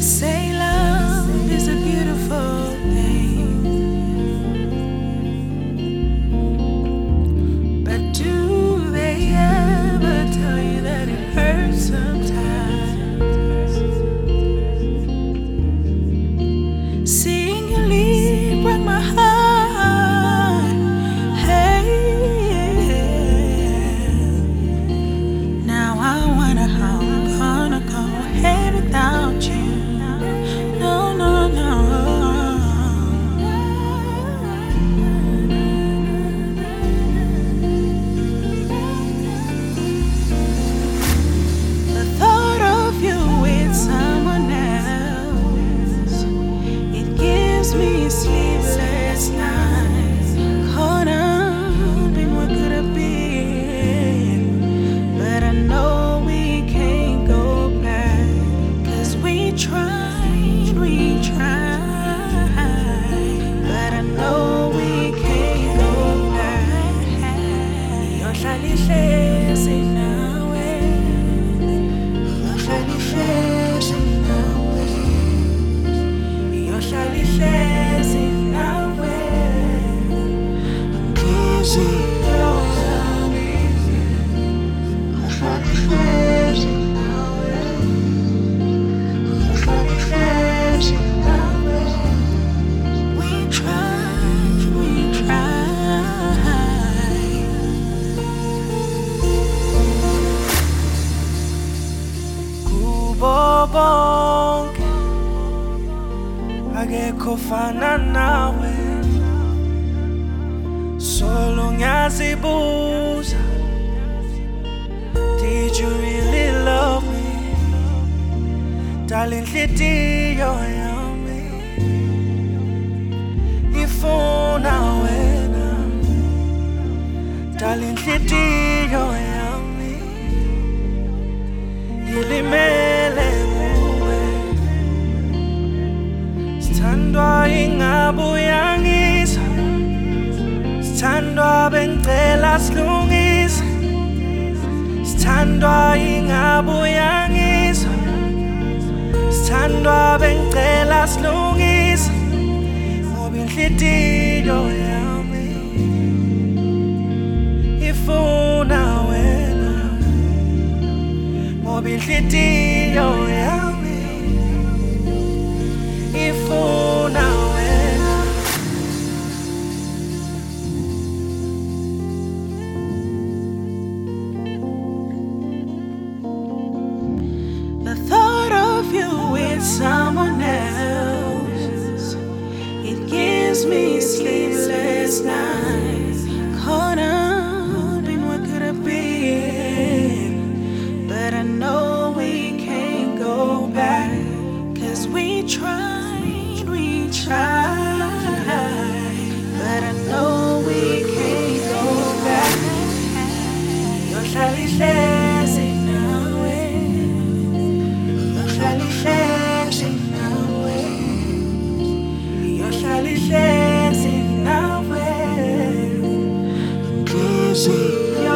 Say love is a beautiful thing, but do they ever tell you that it hurts sometimes? Seeing you leave broke my heart. Hey, now I wonder how I'm gonna go ahead without you. No, no, no. The thought of you with someone else, it gives me sleepless nights. Caught up in what could have been, but I know we can't go back. 'Cause we tried, but I know we can't go back. Yohlala ihlezi nawe, yohlala ihlezi nawe, yohlala ihlezi nawe. Inhliziyo yami, yohlala ihlezi nawe, yohlala ihlezi nawe. We tried. Kubo bonke akekho fana nawe, solo ngiyazibuza, did you really love me? Dala inhliziyo yami ifuna wena, dala inhliziyo yami ilimele kuwe. Sithandwa ingabuyangisa, sithandwa bengicela silungise, sithandwa ingabuyangisa, sithandwa bengicela silungise. Ngoba inhliziyo yami ifuna wena, ngoba inhliziyo yami ifuna wena. The thought of you with someone else, it gives me sleepless nights. Caught up in what could have been, but I know we can't go back. 'Cause we tried, but I know we can't go back. Yohlala ihlezi nawe, yohlala ihlezi nawe, yohlala ihlezi nawe. Inhliziyo